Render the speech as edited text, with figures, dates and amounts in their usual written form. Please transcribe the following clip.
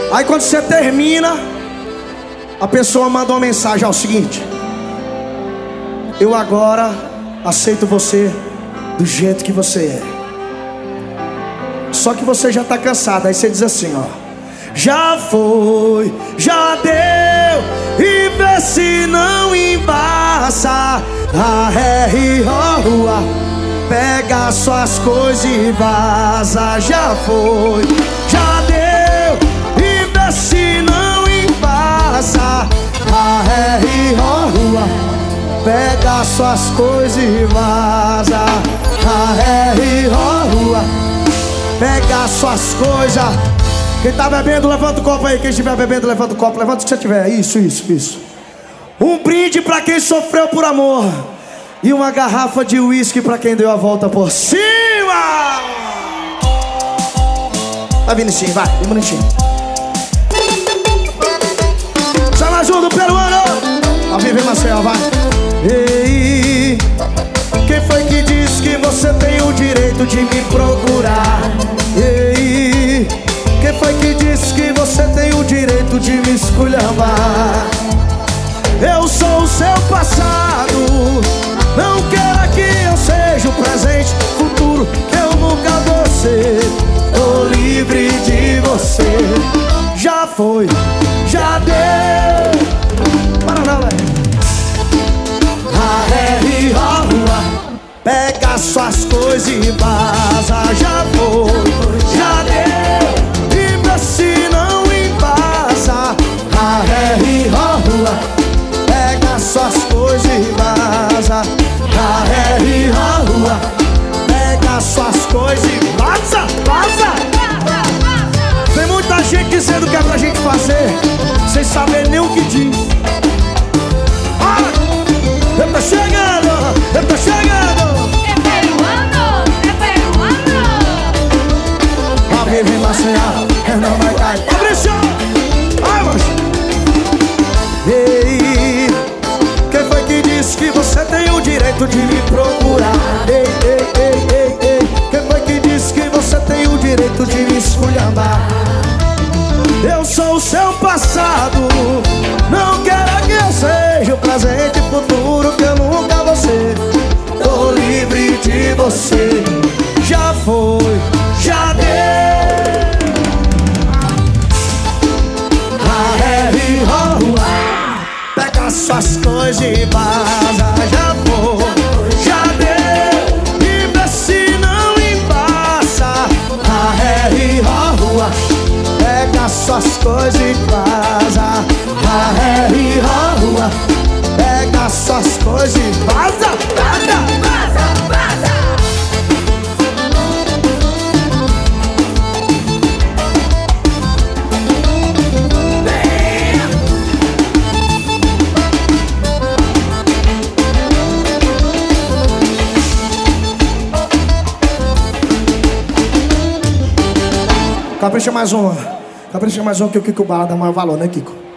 Aí quando você termina, a pessoa manda uma mensagem: é o seguinte, eu agora aceito você do jeito que você é. Só que você já tá cansado. Aí você diz assim, ó: já foi, já deu, e vê se não embaça. Rua, pega suas coisas e vaza. Já foi, já deu, e vê se não embaça. Rua, pega suas coisas e vaza. Rua, pega suas coisas. Quem tá bebendo, levanta o copo aí. Quem estiver bebendo, levanta o copo. Levanta o que você tiver. Isso. Um brinde pra quem sofreu por amor. E uma garrafa de uísque pra quem deu a volta por cima. Vai, Vinicinho, vai, bem bonitinho. Sai mais um do peruano. Ao vivo em Maceió, vai. Ei, quem foi que disse que você tem o direito de me procurar? Ei, quem foi que disse que você tem o direito de me esculhambar? Eu sou o seu passado, não quero que eu seja o presente, futuro que eu nunca vou ser. Tô livre de você. Já foi, já deu. Para não, velho. Rua, pega suas coisas e vaza. Já foi, já deu, e vê se não embaça. Rua, pega suas coisas e vaza. Rua, pega suas coisas e vaza. Tem muita gente dizendo o que é pra gente fazer sem saber nem o que diz. Eu tô chegando, eu tô chegando. É peruano. Ao vivo em Maceió, não vai cair. Fabrício! Ai, moço! Ei, quem foi que disse que você tem o direito de me procurar? Ei, quem foi que disse que você tem o direito de me esculhambar? Eu sou o seu passado, não quero que eu seja o presente e futuro que eu nunca vou ser. Tô livre de você. Já foi, já deu. Rua, pega suas coisas e vaza. Já foi, já deu, e vê se não embaça. Rua, pega suas coisas e vaza. Rua, pega suas coisas e vaza. Capricha mais uma que o Kiko Bala dá maior valor, né, Kiko?